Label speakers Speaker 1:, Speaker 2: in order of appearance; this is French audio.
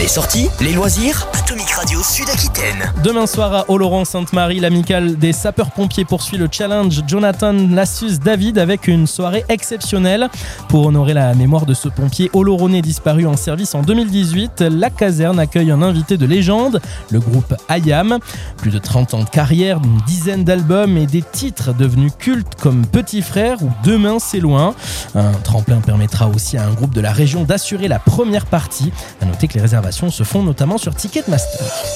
Speaker 1: Les sorties, les loisirs, Atomic Radio Sud-Aquitaine.
Speaker 2: Demain soir à Oloron-Sainte-Marie, l'amicale des sapeurs-pompiers poursuit le challenge Jonathan Lassus David avec une soirée exceptionnelle. Pour honorer la mémoire de ce pompier oloronais disparu en service en 2018, la caserne accueille un invité de légende, le groupe IAM. Plus de 30 ans de carrière, une dizaine d'albums et des titres devenus cultes comme Petit Frère ou Demain c'est loin. Un tremplin permettra aussi à un groupe de la région d'assurer la première partie. À noter que les réservations se font notamment sur Ticketmaster.